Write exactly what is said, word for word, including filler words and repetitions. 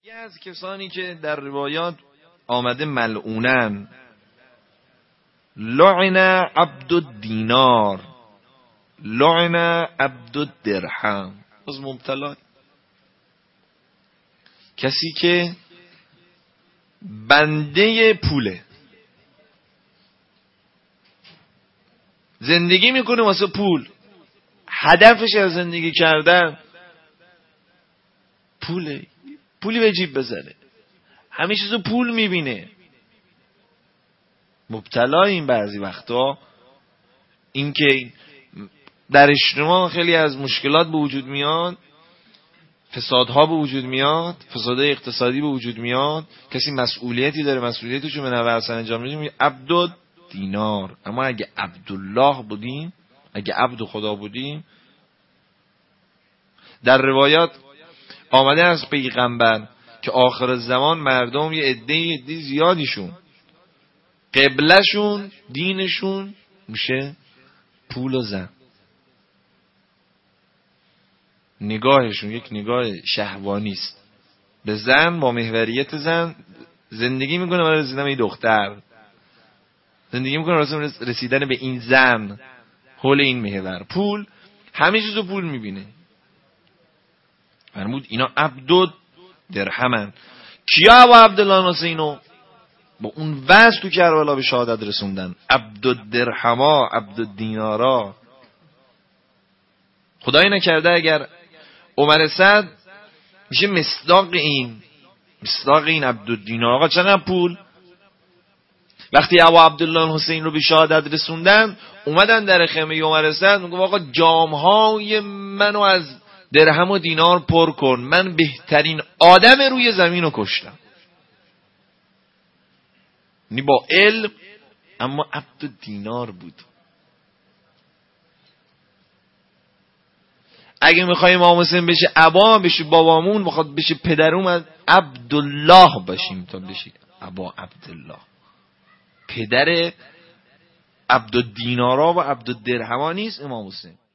یکی از کسانی که در روایات آمده ملعونن، لعن عبد الدینار، لعن عبد الدرهم، از مبتلا کسی که بنده پوله، زندگی میکنه واسه پول، هدفش از زندگی کردن پوله، پولی به جیب بزنه، همه چیزو پول میبینه. مبتلا این بعضی وقتا این که در اجتماع خیلی از مشکلات به وجود میاد، فسادها به وجود میاد، فسادهای اقتصادی به وجود میاد، کسی مسئولیتی داره، مسئولیتشو به نحو احسن انجام میده، میگه عبد دینار. اما اگه عبدالله بودیم، اگه عبد خدا بودیم، در روایات آمده از پیغمبر که آخر الزمان مردم یه عده عده زیادیشون قبلشون، دینشون میشه پول و زن. نگاهشون یک نگاه شهوانی است به زن، با محوریت زن زندگی میکنه برای رسیدن به این دختر، زندگی میکنه برای رسیدن به این زن، حول این محور پول، همه چیزو پول میبینه. فرمود اینا عبد درهمن. کیا ابو عبدالله حسینو با اون وضع تو کربلا به شهادت رسوندن؟ عبد درهما، عبد دینارا. خدایی نکرده اگر عمر سعد میشه مصداق این، مصداق این عبد دینار. آقا چقدر پول؟ وقتی ابو عبدالله حسین رو به شهادت رسوندن، اومدن در خیمه عمر سعد، میگه آقا جامهای منو از درهم و دینار پر کن، من بهترین آدم روی زمین رو کشتم. یعنی با علم، اما عبد دینار بود. اگه میخوایم امام حسین بشه ابا، بشه بابامون، بخواد بشه پدرمون، عبدالله باشیم تا بشه ابا عبدالله. پدر عبد الدینارا و عبد الدرهما نیست امام حسین.